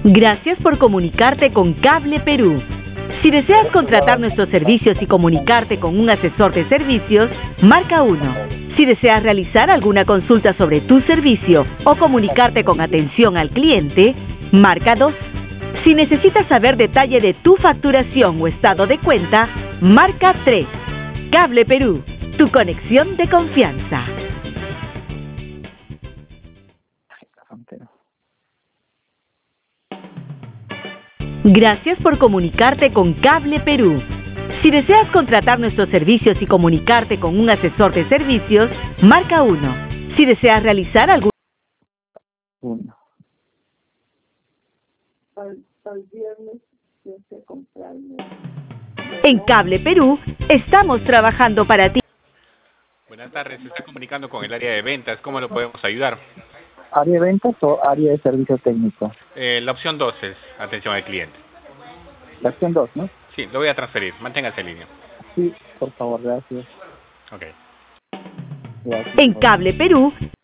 Gracias por comunicarte con Cable Perú. Si deseas contratar nuestros servicios y comunicarte con un asesor de servicios, marca 1. Si deseas realizar alguna consulta sobre tu servicio o comunicarte con atención al cliente, marca 2. Si necesitas saber detalle de tu facturación o estado de cuenta, marca 3. Cable Perú, tu conexión de confianza. Gracias por comunicarte con Cable Perú. Si deseas contratar nuestros servicios y comunicarte con un asesor de servicios, marca 1. Si deseas realizar algún... 1. Al viernes yo sé comprarme. En Cable Perú, estamos trabajando para ti. Buenas tardes, se está comunicando con el área de ventas. ¿Cómo lo podemos ayudar? ¿Área de ventas o área de servicio técnico? La opción 2 es atención al cliente. La opción 2, ¿no? Sí, lo voy a transferir. Manténgase en línea. Sí, por favor, gracias. Ok. Gracias. En Cable Perú,